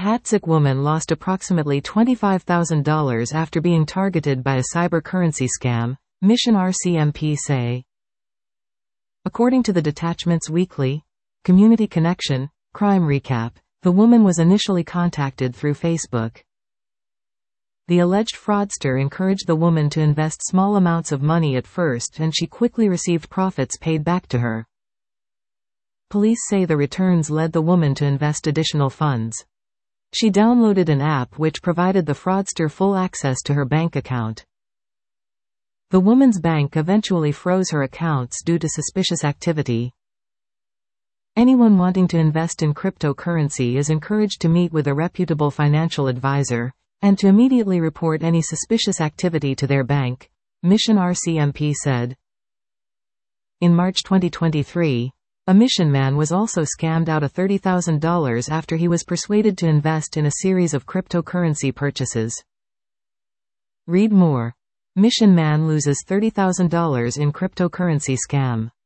Hatzik woman lost approximately $25,000 after being targeted by a cyber currency scam, Mission RCMP say. According to the detachment's weekly Community Connection crime recap, the woman was initially contacted through Facebook. The alleged fraudster encouraged the woman to invest small amounts of money at first, and she quickly received profits paid back to her. Police say the returns led the woman to invest additional funds. She downloaded an app which provided the fraudster full access to her bank account. The woman's bank eventually froze her accounts due to suspicious activity. Anyone wanting to invest in cryptocurrency is encouraged to meet with a reputable financial advisor, and to immediately report any suspicious activity to their bank, Mission RCMP said. In March 2023, a Mission man was also scammed out of $30,000 after he was persuaded to invest in a series of cryptocurrency purchases. Read more. Mission man loses $30,000 in cryptocurrency scam.